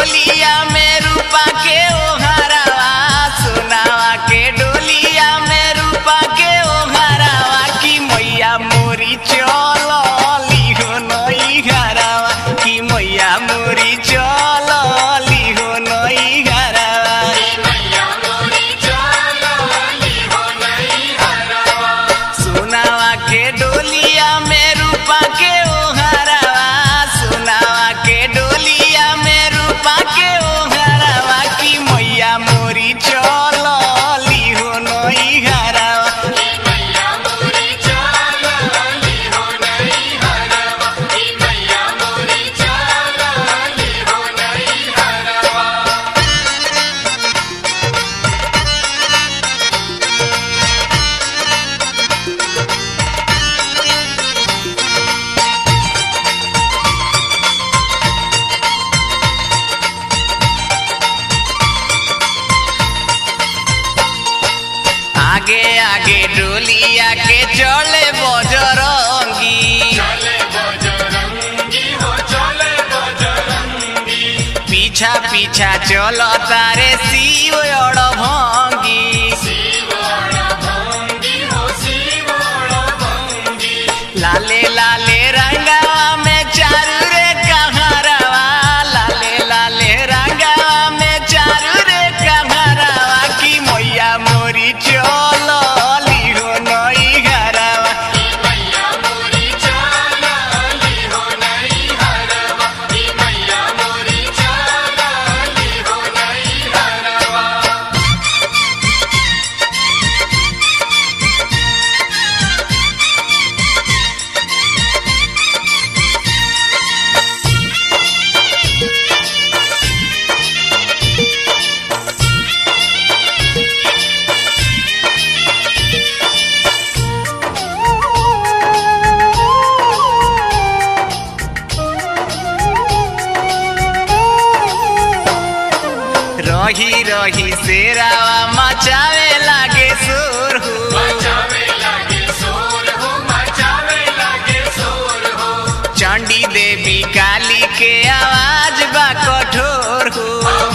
डोलिया में रूपा के ओघरावा, सोनावा के डोलिया में रूपा के ओघरावा, की मैया मोरी चलली हो नई घरावा, की मैया मोरी चलली हो नई घरावा, सोनावा के डोलिया में रूपा के ओघरावा, सोनावा के डोलिया में रूपा के ओघरावा, की मैया मोरी चलली हो नई घरावा, आगे आगे डोलिया के चले बजरंगी, पीछा पीछा चलो तारे शिव अड़भंगी, लाले लाले रंगावा में चारू रे कहरावा, लाले लाले रंगावा में चारू रे कहरावा, की मैया मोरी चलली हो नई घरावा, रही रही शेरावा मचावे लागे शोर हो, चंडी देवी काली के आवाज बा कठोर हो,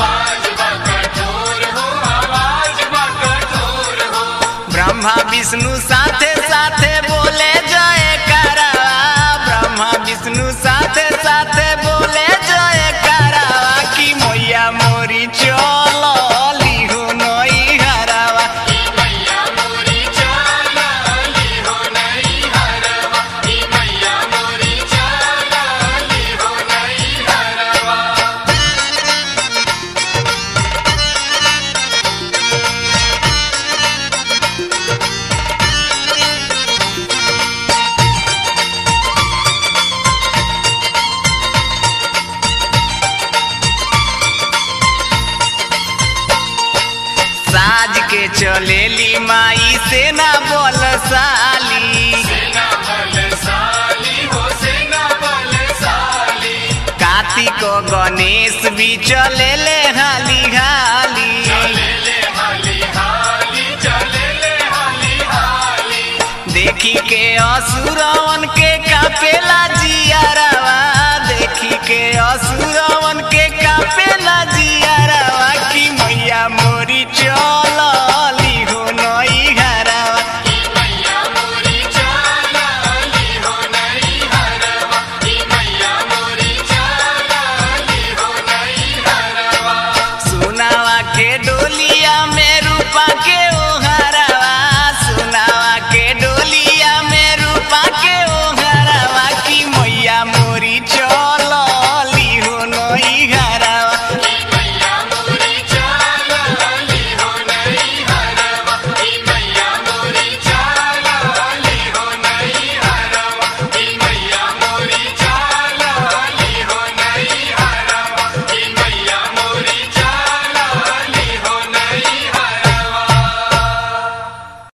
ब्रह्मा विष्णु साथे साथे बोले जय करावा, ब्रह्मा विष्णु साथे साथे बोले जय करावा, की मैया मोरी चलली हो नई घरावा, साज के चलेली माई सेना बलशाली, कार्तिक गणेश भी चलेले हाली हाली, देखी के असुरवन के कापेला जियारा,